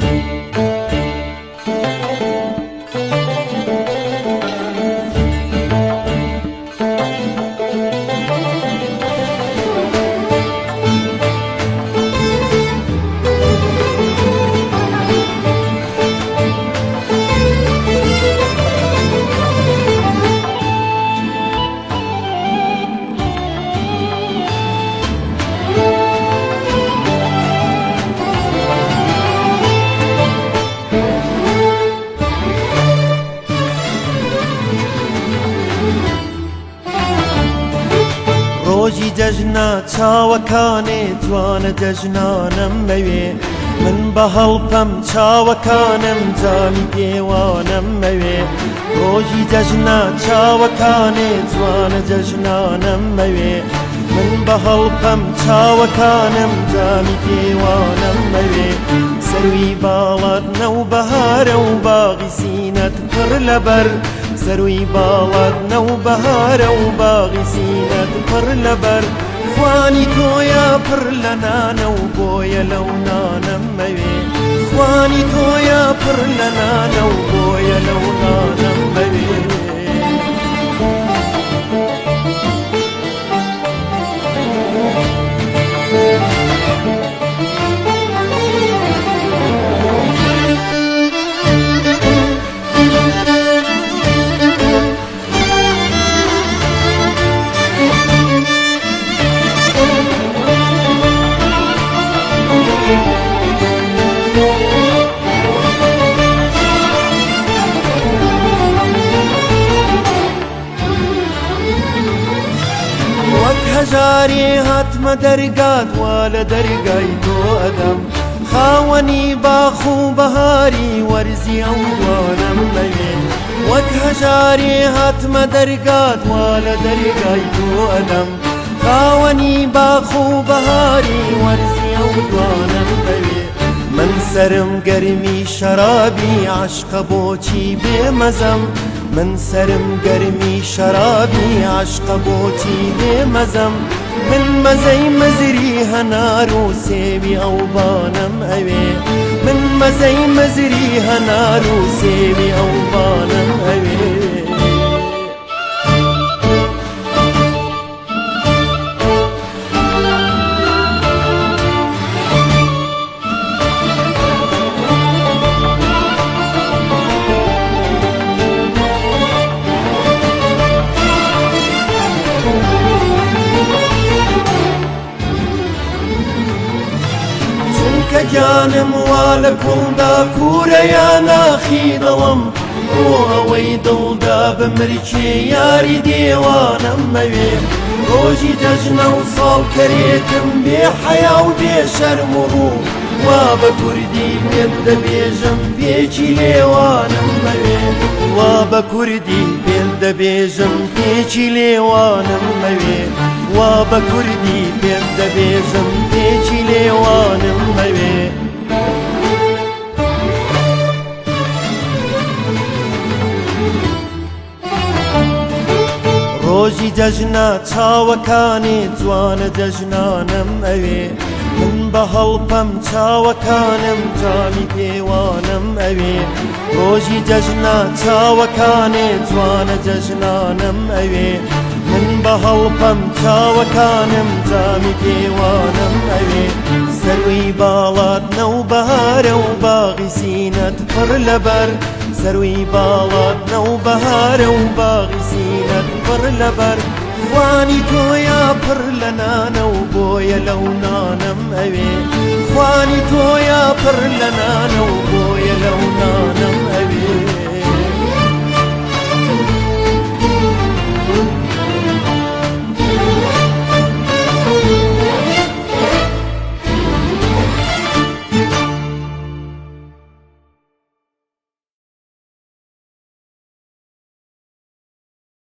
ڕۆژی جەژنە چاوەکانێ جوانە جەژنانم مەوێ من بە هەڵپەم چاوەکانم جامی پێوانم مەوێ ڕۆژی جەژنە چاوەکانێ جوانە جەژنانم مەوێ من بە هەڵپەم چاوەکانم جامی پێوانم مەوێ سەروی باڵات نەو بەهارە و باغی سینەت پڕ لەبەر سەروی باڵات نەو بەهارە و باغی سینەت پڕ لەبەر خوانی تۆیە پڕ لە نانە و بۆیە لەو نانم مەوێ خوانی تۆیە پڕ لە نانە و بۆیە لەو نانم مەوێ هەژارێ هاتمە دەرگات وا لە دەرگای تۆ ئەدەم خاوەنی باخ و بەهاری وەرزی ئەو دوانم مەوێ وەک هەژارێ هاتمە دەرگات وا لە دەرگای تۆ ئەدەم خاوەنی باخ و بەهاری وەرزی ئەو دوانم مەوێ من سرم گەرمی شەرابی عاشقە بۆچی بێمەزەم من سرم گەرمی شەرابی عاشقە بۆچی بێمەزەم من مەزەی مەزری هەنار و سێوی ئەوبانم ئەوێ من مەزەی مەزری هەنار و سێوی ئەوبانم ئەوێ کە گیانم وا لە کوڵدا کوورەیە ناخی دڵم بۆ ئەوەی دڵدا بمرکێ یاری دێوانم مەوێ ڕۆژی جەژنە و ساڵ کەرێتم بێ حەیا و بێ شەرم و ڕوو وا بە کوردی پێت دەبێژم پێکی لێوانم مەوێ وا بە کوردی پێت دەبێژم پێکی لێوانم مەوێ وا بە کوردی پێت دەبێژم پێکی لێوانم مەوێ ڕۆژی جەژنە چاوەکانێ جوانە جەژنانم ئەوێ من بە هەڵپەم چاوەکانم جامی پێوانم ئەوێ ڕۆژی جەژنە چاوەکانێ جوانە جەژنانم ئەوێ من بە هەڵپەم چاوەکانم جامی پێوانم ئەوێ سەروی باڵات نەو بەهارە و باغی سینەت پڕ لەبەر سەروی باڵات نەو بەهارە و باغی سینەت پڕ لەبەر خوانی تۆیە پڕ لە نانە و بۆیە لەو نانم ئەوێ خوانی تۆیە پڕ لە نانە و بۆیە لەو نانم